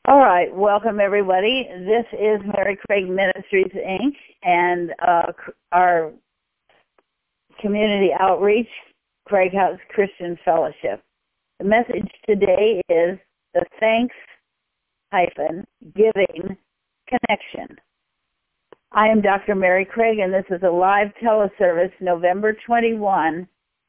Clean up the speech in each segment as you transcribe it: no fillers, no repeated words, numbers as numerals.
All right, welcome everybody. This is Mary Craig Ministries, Inc., and our community outreach, Craig House Christian Fellowship. The message today is the Thanks-Giving Connection. I am Dr. Mary Craig, and this is a live teleservice, November 21,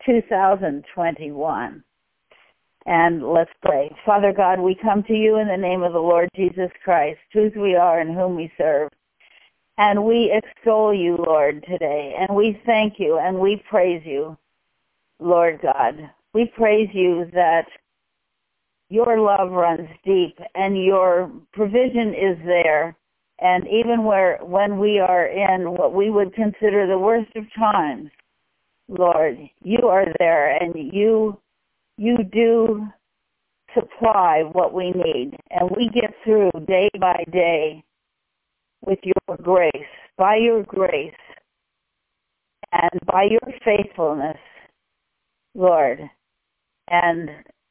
2021. And let's pray. Father God, we come to you in the name of the Lord Jesus Christ, whose we are and whom we serve. And we extol you, Lord, today. And we thank you and we praise you, Lord God. We praise you that your love runs deep and your provision is there. And even when we are in what we would consider the worst of times, Lord, you are there and you do supply what we need, and we get through day by day with your grace, by your grace, and by your faithfulness, Lord. And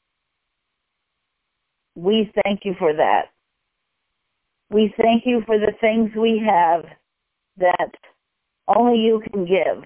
we thank you for that. We thank you for the things we have that only you can give,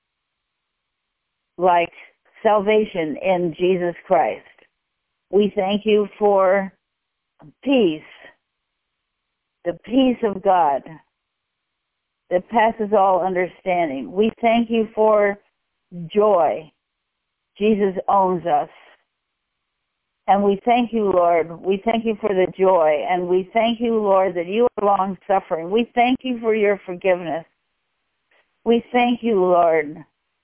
like salvation in Jesus Christ. We thank you for peace, the peace of God that passes all understanding. We thank you for joy. Jesus owns us. And we thank you, Lord. We thank you for the joy. And we thank you, Lord, that you are long-suffering. We thank you for your forgiveness. We thank you, Lord,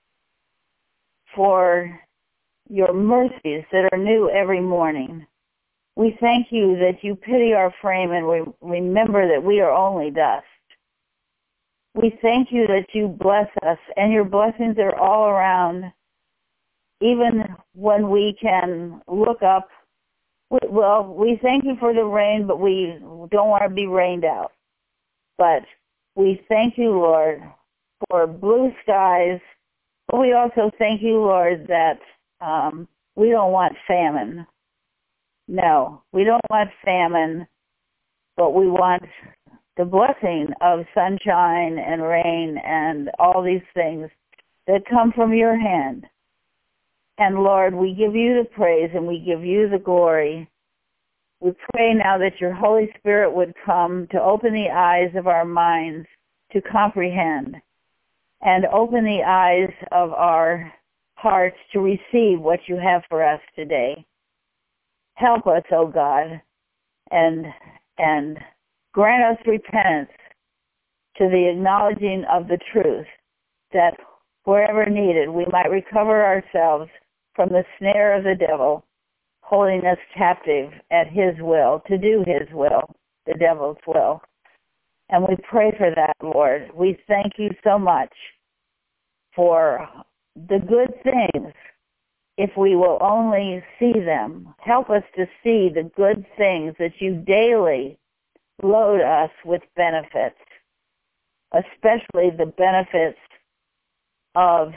for your mercies that are new every morning. We thank you that you pity our frame and we remember that we are only dust. We thank you that you bless us and your blessings are all around, even when we can look up. Well, we thank you for the rain, but we don't want to be rained out. But we thank you, Lord, for blue skies. But we also thank you, Lord, that we don't want famine. No, we don't want famine, but we want the blessing of sunshine and rain and all these things that come from your hand. And Lord, we give you the praise and we give you the glory. We pray now that your Holy Spirit would come to open the eyes of our minds to comprehend, and open the eyes of our hearts to receive what you have for us today. Help us, O God, and grant us repentance to the acknowledging of the truth, that wherever needed we might recover ourselves from the snare of the devil, holding us captive at his will, to do his will, the devil's will. And we pray for that, Lord. We thank you so much for the good things, if we will only see them. Help us to see the good things that you daily load us with benefits, especially the benefits of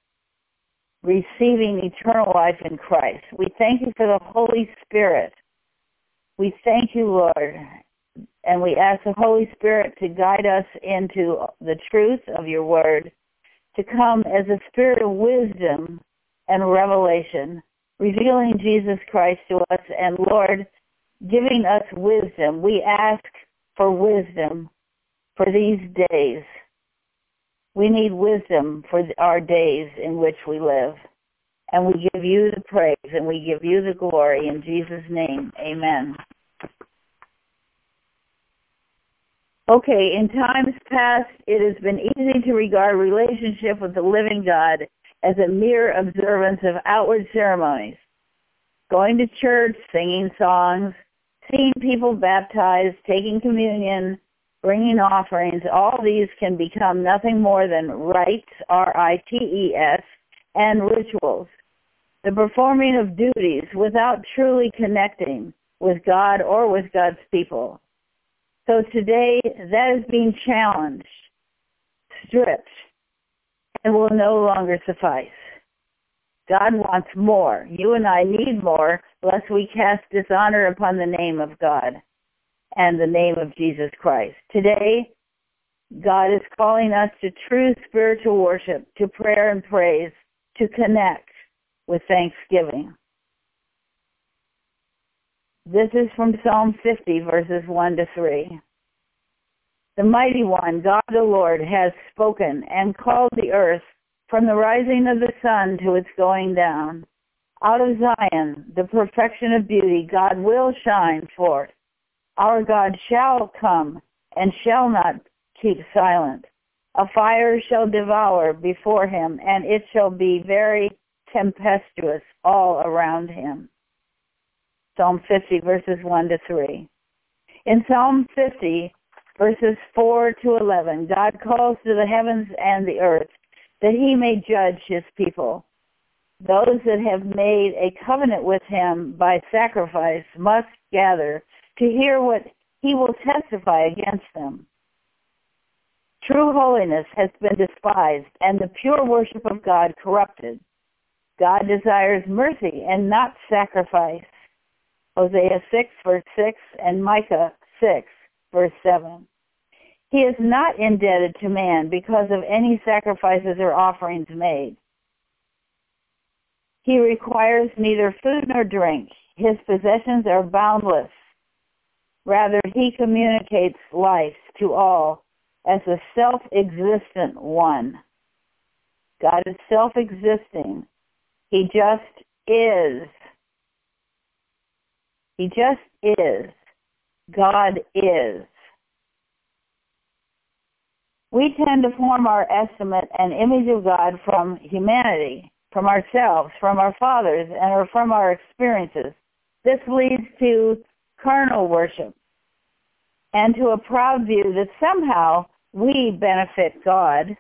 receiving eternal life in Christ. We thank you for the Holy Spirit. We thank you, Lord, and we ask the Holy Spirit to guide us into the truth of your word, to come as a spirit of wisdom and revelation, revealing Jesus Christ to us, and Lord, giving us wisdom. We ask for wisdom for these days. We need wisdom for our days in which we live. And we give you the praise and we give you the glory in Jesus' name. Amen. Okay, in times past, it has been easy to regard relationship with the living God as a mere observance of outward ceremonies. Going to church, singing songs, seeing people baptized, taking communion, bringing offerings, all these can become nothing more than rites, R-I-T-E-S, and rituals. The performing of duties without truly connecting with God or with God's people. So today, that is being challenged, stripped, and will no longer suffice. God wants more. You and I need more, lest we cast dishonor upon the name of God. and the name of Jesus Christ. Today, God is calling us to true spiritual worship, to prayer and praise, to connect with thanksgiving. This is from Psalm 50, verses 1 to 3. The Mighty One, God the Lord, has spoken and called the earth from the rising of the sun to its going down. Out of Zion, the perfection of beauty, God will shine forth. Our God shall come and shall not keep silent. A fire shall devour before him, and it shall be very tempestuous all around him. Psalm 50, verses 1 to 3. In Psalm 50, verses 4 to 11, God calls to the heavens and the earth that he may judge his people. Those that have made a covenant with him by sacrifice must gather to hear what he will testify against them. True holiness has been despised, and the pure worship of God corrupted. God desires mercy and not sacrifice. Hosea 6, verse 6, and Micah 6, verse 7. He is not indebted to man because of any sacrifices or offerings made. He requires neither food nor drink. His possessions are boundless. Rather, he communicates life to all as a self-existent one. God is self-existing. He just is. He just is. God is. We tend to form our estimate and image of God from humanity, from ourselves, from our fathers, or from our experiences. This leads to carnal worship and to a proud view that somehow we benefit God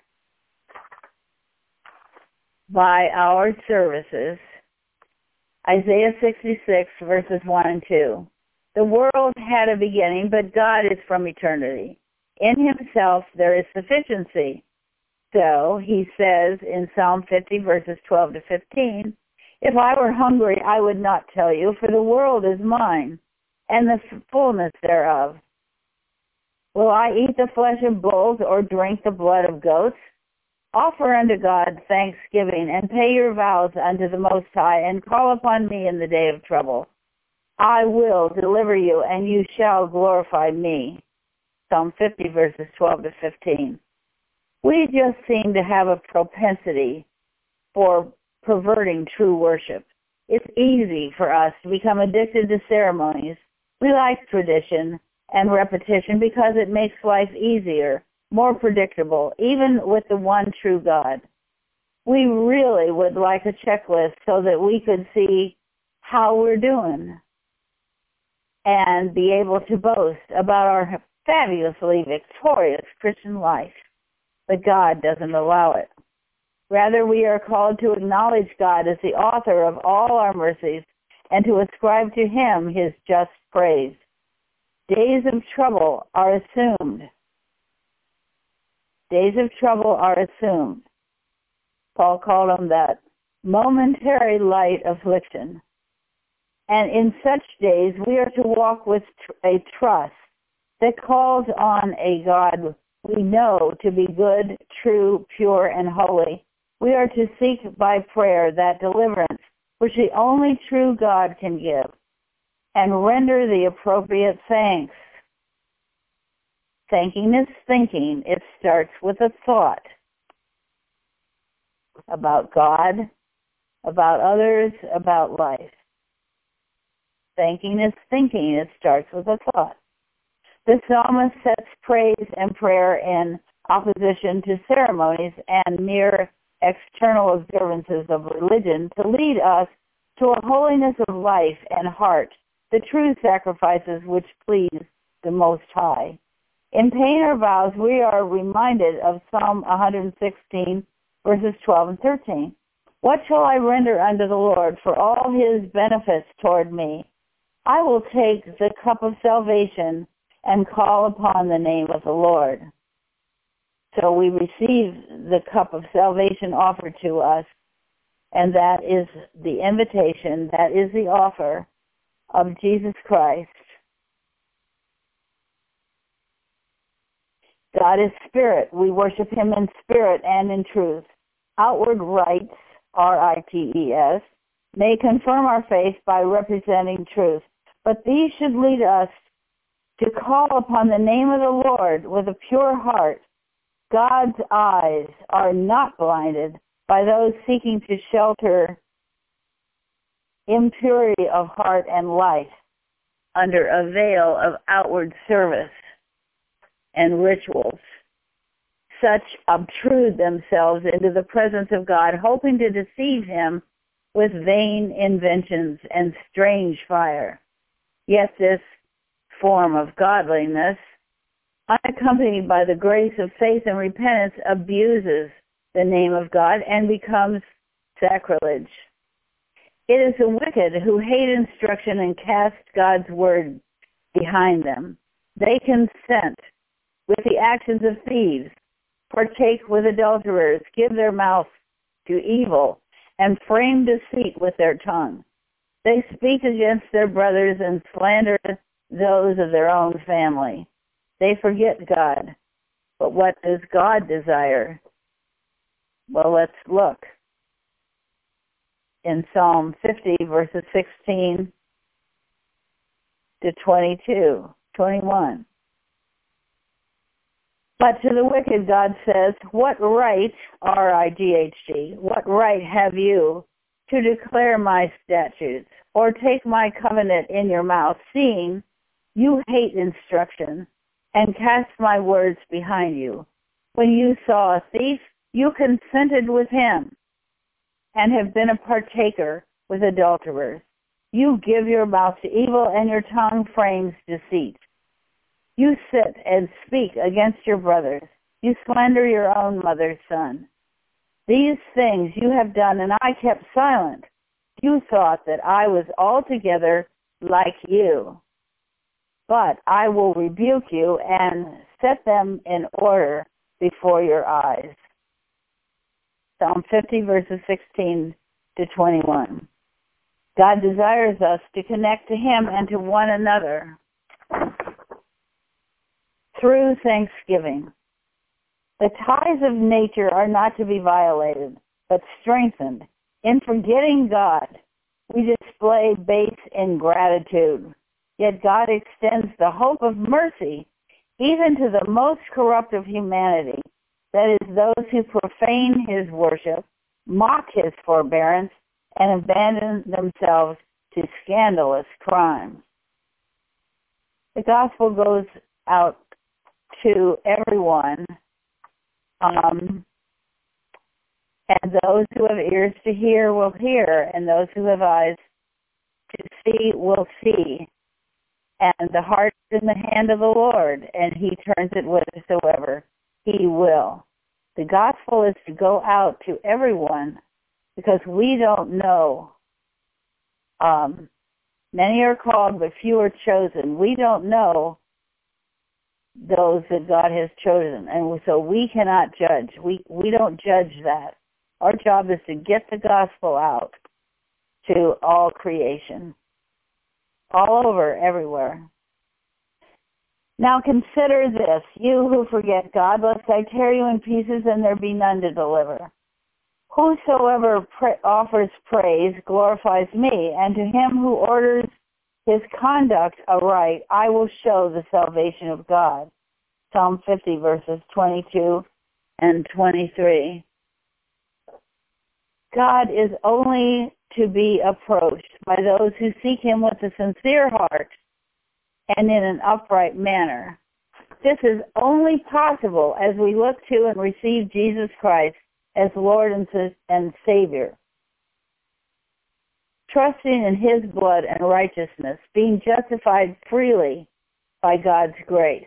by our services. Isaiah 66, verses 1 and 2. The world had a beginning, but God is from eternity. In himself there is sufficiency. So, he says in Psalm 50, verses 12 to 15, if I were hungry, I would not tell you, for the world is mine, and the fullness thereof. Will I eat the flesh of bulls or drink the blood of goats? Offer unto God thanksgiving, and pay your vows unto the Most High, and call upon me in the day of trouble. I will deliver you, and you shall glorify me. Psalm 50, verses 12 to 15. We just seem to have a propensity for perverting true worship. It's easy for us to become addicted to ceremonies. We like tradition and repetition because it makes life easier, more predictable, even with the one true God. We really would like a checklist so that we could see how we're doing and be able to boast about our fabulously victorious Christian life. But God doesn't allow it. Rather, we are called to acknowledge God as the author of all our mercies and to ascribe to him his just praise. Days of trouble are assumed. Days of trouble are assumed. Paul called them that momentary light affliction. And in such days, we are to walk with a trust that calls on a God we know to be good, true, pure, and holy. We are to seek by prayer that deliverance which the only true God can give, and render the appropriate thanks. Thanking is thinking. It starts with a thought about God, about others, about life. Thanking is thinking. It starts with a thought. The psalmist sets praise and prayer in opposition to ceremonies and mere external observances of religion to lead us to a holiness of life and heart, the true sacrifices which please the Most High. In paying our vows, we are reminded of Psalm 116, verses 12 and 13. What shall I render unto the Lord for all his benefits toward me? I will take the cup of salvation and call upon the name of the Lord. So we receive the cup of salvation offered to us, and that is the invitation, that is the offer of Jesus Christ. God is spirit. We worship him in spirit and in truth. Outward rites, R-I-T-E-S, may confirm our faith by representing truth, but these should lead us to call upon the name of the Lord with a pure heart. God's eyes are not blinded by those seeking to shelter impurity of heart and life under a veil of outward service and rituals. Such obtrude themselves into the presence of God, hoping to deceive him with vain inventions and strange fire. Yet this form of godliness, unaccompanied by the grace of faith and repentance, abuses the name of God and becomes sacrilege. It is the wicked who hate instruction and cast God's word behind them. They consent with the actions of thieves, partake with adulterers, give their mouth to evil, and frame deceit with their tongue. They speak against their brothers and slander those of their own family. They forget God. But what does God desire? Well, let's look. In Psalm 50, verses 16 to 21. But to the wicked, God says, what right, R-I-G-H-T, what right have you to declare my statutes or take my covenant in your mouth, seeing you hate instruction and cast my words behind you? When you saw a thief, you consented with him and have been a partaker with adulterers. You give your mouth to evil and your tongue frames deceit. You sit and speak against your brothers. You slander your own mother's son. These things you have done, and I kept silent. You thought that I was altogether like you. But I will rebuke you and set them in order before your eyes. Psalm 50, verses 16 to 21. God desires us to connect to him and to one another through thanksgiving. The ties of nature are not to be violated, but strengthened. In forgetting God, we display base ingratitude. Yet God extends the hope of mercy even to the most corrupt of humanity, that is, those who profane his worship, mock his forbearance, and abandon themselves to scandalous crimes. The gospel goes out to everyone, and those who have ears to hear will hear, and those who have eyes to see will see. And the heart is in the hand of the Lord, and he turns it whithersoever he will. The gospel is to go out to everyone, because we don't know. Many are called, but few are chosen. We don't know those that God has chosen, and so we cannot judge. We don't judge that. Our job is to get the gospel out to all creation, all over, everywhere. Now consider this, you who forget God, lest I tear you in pieces and there be none to deliver. Whosoever offers praise glorifies me, and to him who orders his conduct aright, I will show the salvation of God. Psalm 50, verses 22 and 23. God is only to be approached by those who seek him with a sincere heart and in an upright manner. This is only possible as we look to and receive Jesus Christ as Lord and Savior, trusting in his blood and righteousness, being justified freely by God's grace.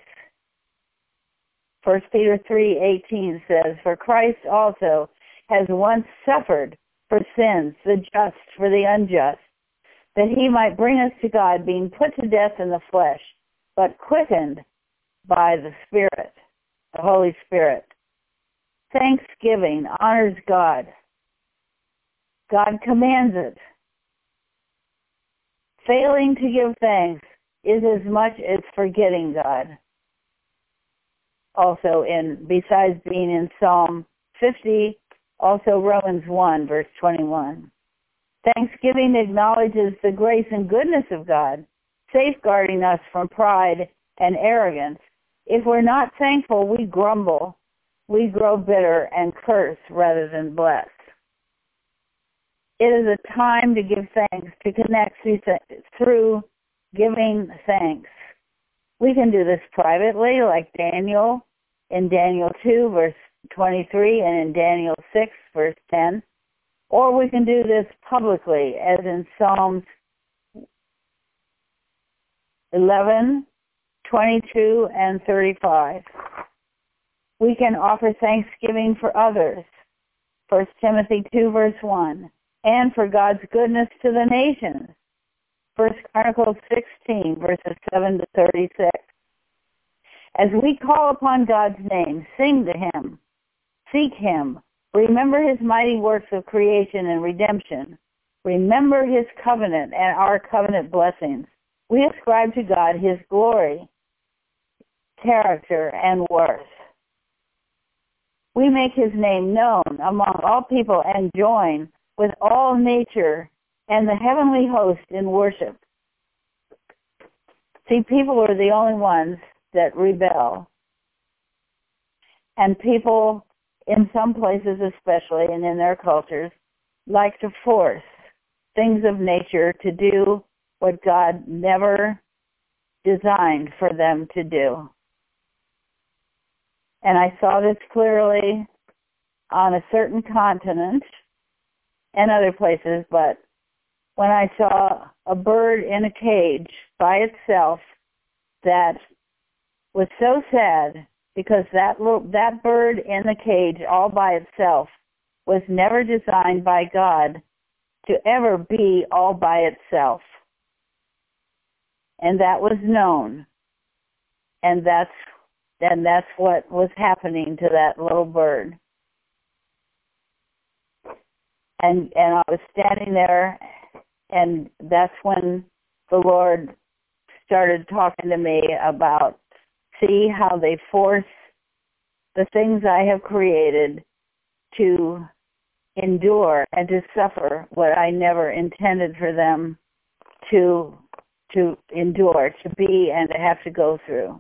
1 Peter 3:18 says, for Christ also has once suffered for sins, the just for the unjust, that he might bring us to God, being put to death in the flesh, but quickened by the Spirit, the Holy Spirit. Thanksgiving honors God. God commands it. Failing to give thanks is as much as forgetting God. also besides being in Psalm 50, also Romans 1, verse 21. Thanksgiving acknowledges the grace and goodness of God, safeguarding us from pride and arrogance. If we're not thankful, we grumble, we grow bitter and curse rather than bless. It is a time to give thanks, to connect through giving thanks. We can do this privately, like Daniel in Daniel 2, verse 23, and in Daniel 6, verse 10. Or we can do this publicly, as in Psalms 11, 22, and 35. We can offer thanksgiving for others, 1 Timothy 2, verse 1, and for God's goodness to the nations, 1 Chronicles 16, verses 7 to 36. As we call upon God's name, sing to Him, seek Him, remember His mighty works of creation and redemption, remember His covenant and our covenant blessings. We ascribe to God His glory, character, and worth. We make His name known among all people and join with all nature and the heavenly host in worship. See, people are the only ones that rebel. And people, in some places especially, and in their cultures, like to force things of nature to do what God never designed for them to do. And I saw this clearly on a certain continent and other places, but when I saw a bird in a cage by itself, that was so sad, because that bird in the cage all by itself was never designed by God to ever be all by itself. And that was known. And that's what was happening to that little bird. And I was standing there, and that's when the Lord started talking to me about, see how they force the things I have created to endure and to suffer what I never intended for them to endure, to be, and to have to go through.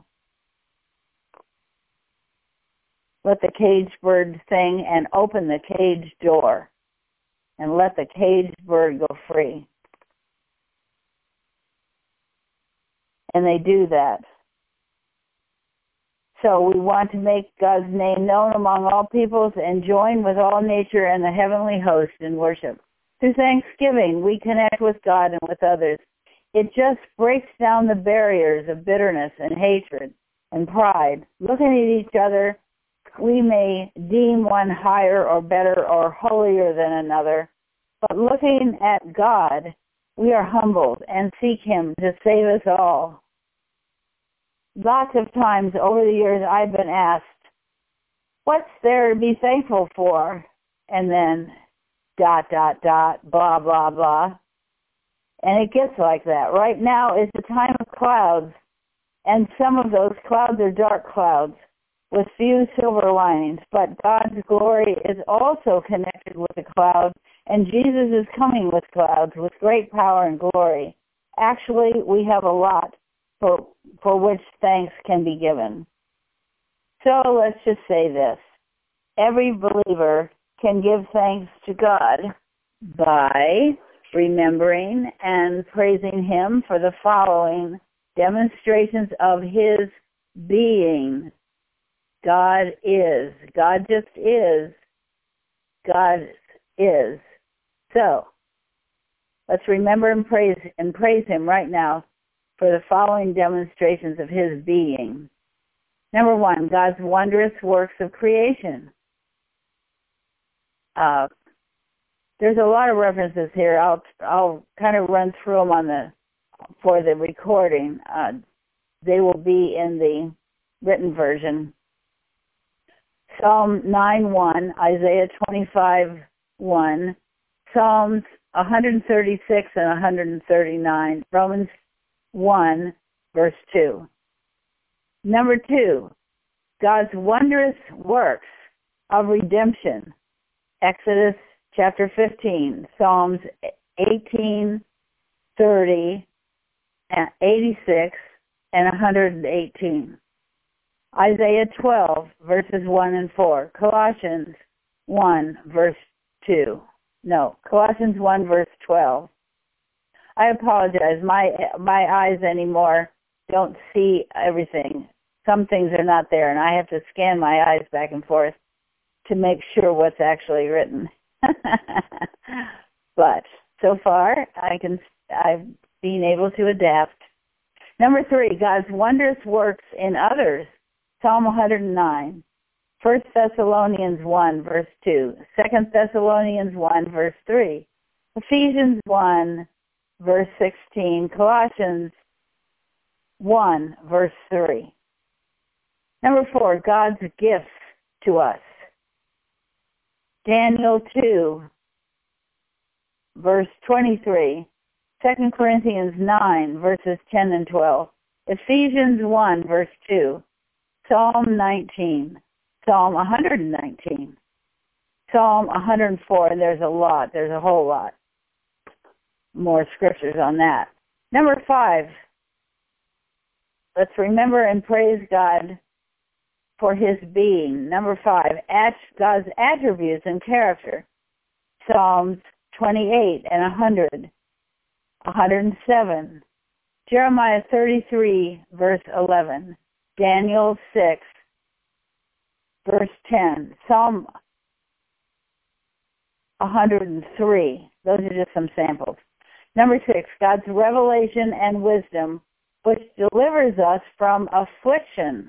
Let the caged bird sing and open the cage door, and let the caged bird go free. And they do that. So we want to make God's name known among all peoples and join with all nature and the heavenly host in worship. Through thanksgiving, we connect with God and with others. It just breaks down the barriers of bitterness and hatred and pride. Looking at each other, we may deem one higher or better or holier than another, but looking at God, we are humbled and seek Him to save us all. Lots of times over the years I've been asked, what's there to be thankful for? And then ... blah, blah, blah. And it gets like that. Right now is the time of clouds, and some of those clouds are dark clouds with few silver linings, but God's glory is also connected with the cloud, and Jesus is coming with clouds with great power and glory. Actually, we have a lot for which thanks can be given. So let's just say this. Every believer can give thanks to God by remembering and praising Him for the following demonstrations of His being. God is. God just is. God is. So, let's remember and praise Him right now for the following demonstrations of His being. Number one, God's wondrous works of creation. There's a lot of references here. I'll kind of run through them for the recording. They will be in the written version. Psalm 9:1, Isaiah 25:1, Psalms 136 and 139, Romans 1, verse 2. Number two, God's wondrous works of redemption. Exodus chapter 15, Psalms 18, 30, 86, and 118. Isaiah 12, verses 1 and 4. Colossians 1, verse 2. No, Colossians 1, verse 12. I apologize. My eyes anymore don't see everything. Some things are not there, and I have to scan my eyes back and forth to make sure what's actually written. But so far, I've been able to adapt. Number 3, God's wondrous works in others. Psalm 109. 1 Thessalonians 1, verse 2. 2 Thessalonians 1, verse 3. Ephesians 1, verse 16. Colossians 1, verse 3. Number 4, God's gifts to us. Daniel 2, verse 23. 2 Corinthians 9, verses 10 and 12. Ephesians 1, verse 2. Psalm 19. Psalm 119. Psalm 104, and there's a whole lot more scriptures on that. Number 5, let's remember and praise God for his being. Number 5, God's attributes and character. Psalms 28 and 100, 107. Jeremiah 33, verse 11. Daniel 6, verse 10. Psalm 103. Those are just some samples. Number 6, God's revelation and wisdom, which delivers us from affliction.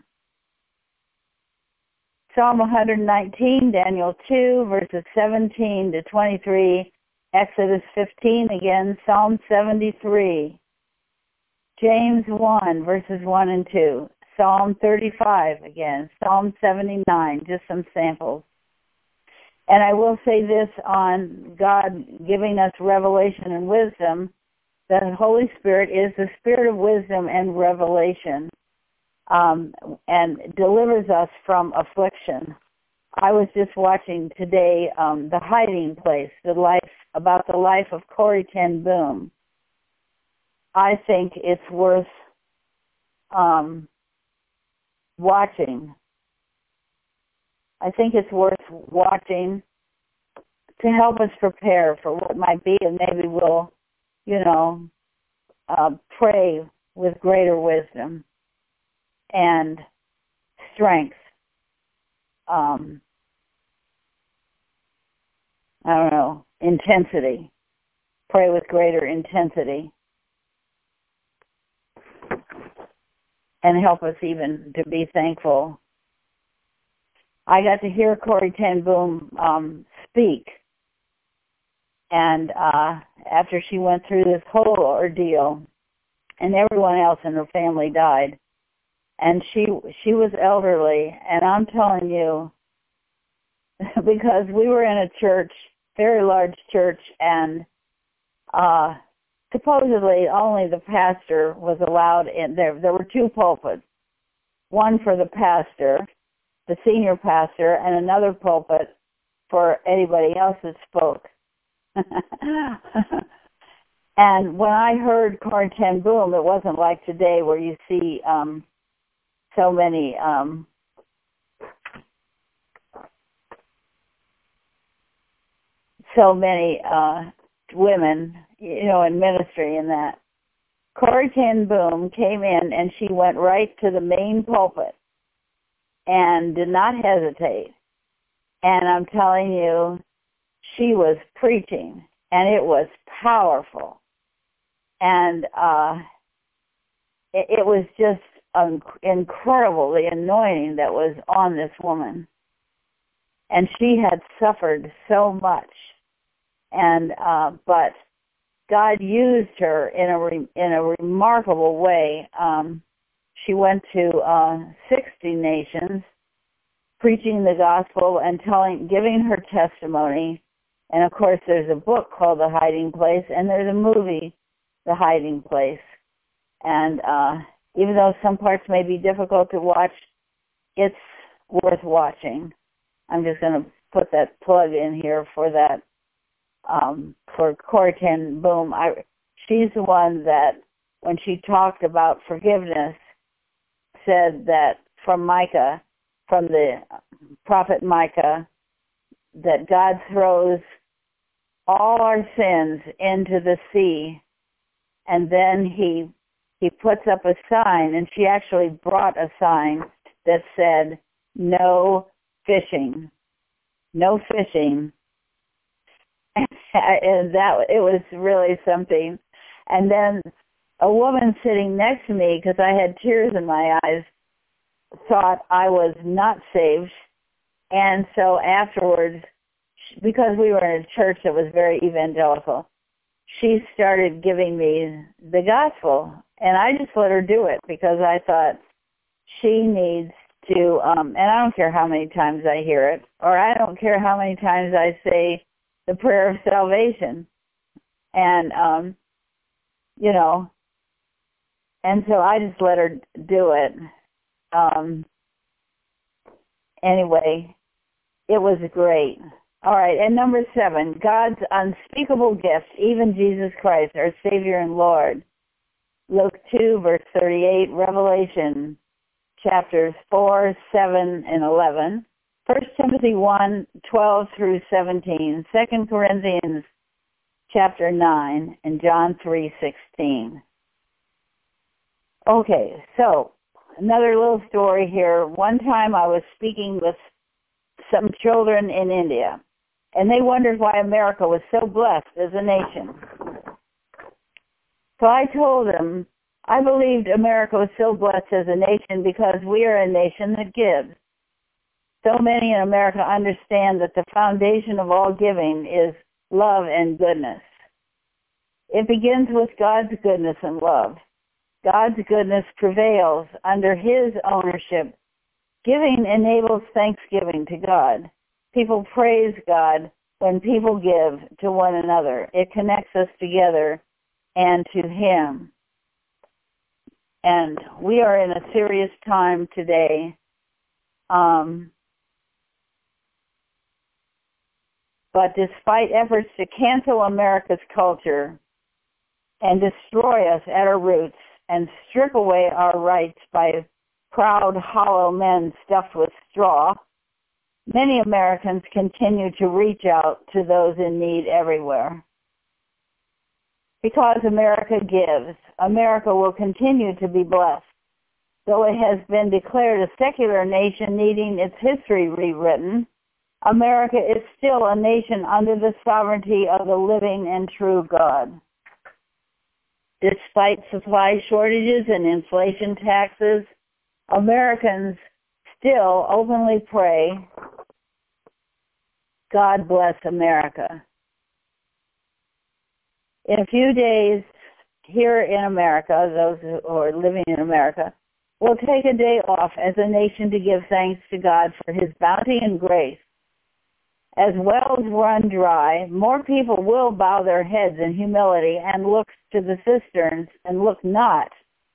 Psalm 119, Daniel 2, verses 17 to 23, Exodus 15 again, Psalm 73, James 1, verses 1 and 2, Psalm 35 again, Psalm 79, just some samples. And I will say this on God giving us revelation and wisdom, that the Holy Spirit is the spirit of wisdom and revelation, and delivers us from affliction. I was just watching today The Hiding Place, about the life of Corrie ten Boom. I think it's worth watching. I think it's worth watching to help us prepare for what might be, and maybe we'll, pray with greater wisdom and strength. Intensity. Pray with greater intensity. And help us even to be thankful. I got to hear Corrie ten Boom speak. And after she went through this whole ordeal, and everyone else in her family died, and she was elderly, and I'm telling you, because we were in a church, very large church, and supposedly only the pastor was allowed in there. There were 2 pulpits, one for the pastor, the senior pastor, and another pulpit for anybody else that spoke. And when I heard Corrie ten Boom, it wasn't like today where you see so many women, in ministry and that. Corrie ten Boom came in and she went right to the main pulpit and did not hesitate. And I'm telling you, she was preaching, and it was powerful. And it was just incredible, the anointing that was on this woman. And she had suffered so much. And but God used her in a remarkable way. She went to 60 nations, preaching the gospel and giving her testimony. And of course, there's a book called The Hiding Place, and there's a movie, The Hiding Place. And even though some parts may be difficult to watch, it's worth watching. I'm just going to put that plug in here for that, for Corrie ten Boom. She's the one that, when she talked about forgiveness, said that from Micah, from the prophet Micah, that God throws all our sins into the sea, and then he puts up a sign, and she actually brought a sign that said, "No fishing, no fishing." And that, it was really something. And then a woman sitting next to me, because I had tears in my eyes, thought I was not saved. And so afterwards, because we were in a church that was very evangelical, she started giving me the gospel. And I just let her do it, because I thought she needs to, and I don't care how many times I hear it, or I don't care how many times I say the prayer of salvation. And, you know, and so I just let her do it. Anyway, it was great. All right, and number 7, God's unspeakable gift, even Jesus Christ, our Savior and Lord. Luke 2, verse 38, Revelation chapters 4, 7, and 11, 1 Timothy 1, 12 through 17, 2 Corinthians chapter 9, and John 3, 16. Okay, so another little story here. One time I was speaking with some children in India, and they wondered why America was so blessed as a nation. So I told them I believed America was so blessed as a nation because we are a nation that gives. So many in America understand that the foundation of all giving is love and goodness. It begins with God's goodness and love. God's goodness prevails under His ownership. Giving enables thanksgiving to God. People praise God when people give to one another. It connects us together and to Him. And we are in a serious time today. But despite efforts to cancel America's culture and destroy us at our roots and strip away our rights by proud, hollow men stuffed with straw, many Americans continue to reach out to those in need everywhere. Because America gives, America will continue to be blessed. Though it has been declared a secular nation needing its history rewritten, America is still a nation under the sovereignty of the living and true God. Despite supply shortages and inflation taxes, Americans still openly pray, "God bless America." In a few days, here in America, those who are living in America, will take a day off as a nation to give thanks to God for His bounty and grace. As wells run dry, more people will bow their heads in humility and look to the cisterns and look not,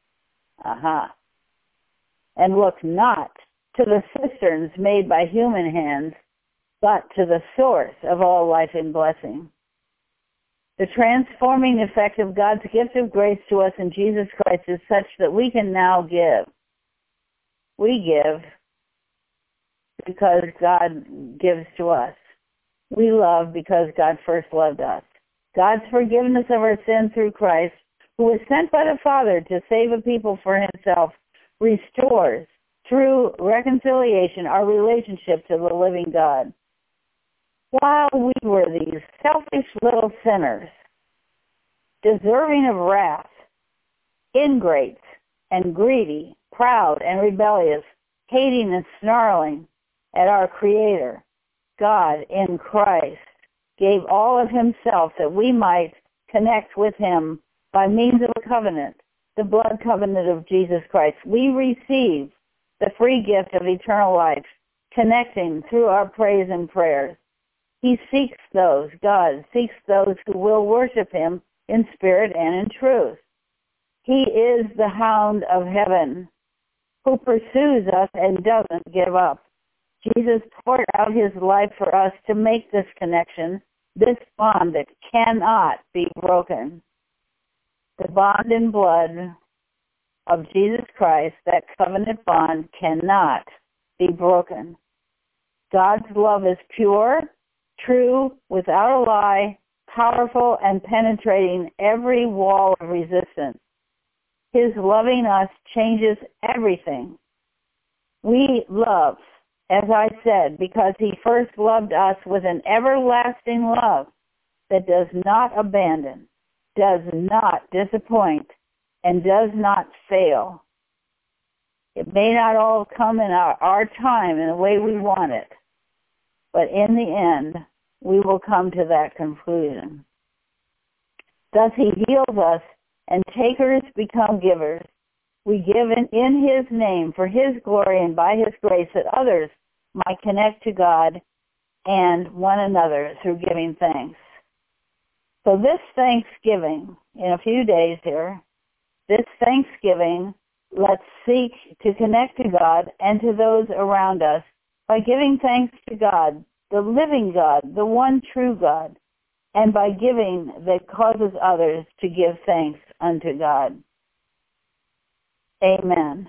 and look not to the cisterns made by human hands, but to the source of all life and blessing. The transforming effect of God's gift of grace to us in Jesus Christ is such that we can now give. We give because God gives to us. We love because God first loved us. God's forgiveness of our sins through Christ, who was sent by the Father to save a people for Himself, restores, through reconciliation, our relationship to the living God. While we were these selfish little sinners, deserving of wrath, ingrates and greedy, proud and rebellious, hating and snarling at our Creator, God in Christ gave all of Himself that we might connect with Him by means of a covenant, the blood covenant of Jesus Christ. We receive the free gift of eternal life, connecting through our praise and prayers. He seeks those, God seeks those who will worship Him in spirit and in truth. He is the hound of heaven who pursues us and doesn't give up. Jesus poured out his life for us to make this connection, this bond that cannot be broken. The bond and blood of Jesus Christ, that covenant bond, cannot be broken. God's love is pure, true, without a lie, powerful, and penetrating every wall of resistance. His loving us changes everything. We love, as I said, because he first loved us with an everlasting love that does not abandon, does not disappoint, and does not fail. It may not all come in our time in the way we want it, but in the end, we will come to that conclusion. Thus he heals us, and takers become givers. We give in his name for his glory and by his grace that others might connect to God and one another through giving thanks. So this Thanksgiving, in a few days here, this Thanksgiving, let's seek to connect to God and to those around us by giving thanks to God, the living God, the one true God, and by giving that causes others to give thanks unto God. Amen.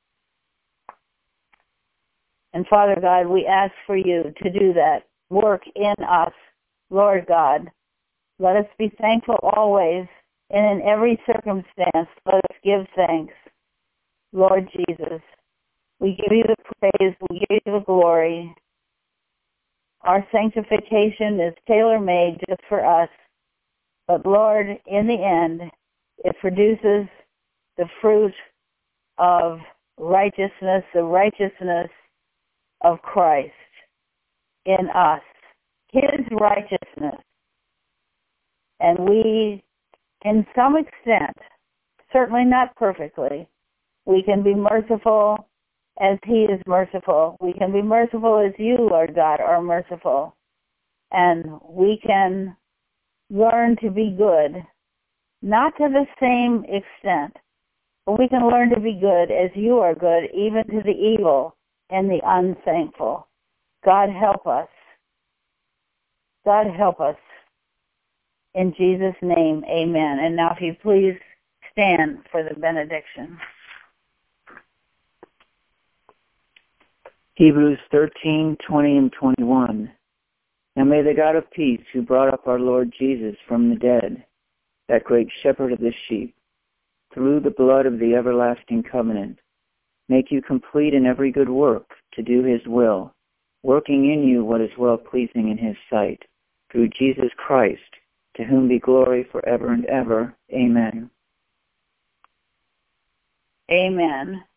And Father God, we ask for you to do that work in us, Lord God. Let us be thankful always, and in every circumstance, let us give thanks. Lord Jesus, we give you the praise, we give you the glory. Our sanctification is tailor-made just for us. But Lord, in the end, it produces the fruit of righteousness, the righteousness of Christ in us, his righteousness. And we, in some extent, certainly not perfectly, we can be merciful as he is merciful. We can be merciful as you, Lord God, are merciful. And we can learn to be good, not to the same extent, but we can learn to be good as you are good, even to the evil and the unthankful. God help us. God help us. In Jesus' name, amen. And now if you please stand for the benediction. Hebrews 13, 20, and 21. Now may the God of peace, who brought up our Lord Jesus from the dead, that great shepherd of the sheep, through the blood of the everlasting covenant, make you complete in every good work to do his will, working in you what is well-pleasing in his sight, through Jesus Christ, to whom be glory forever and ever. Amen. Amen.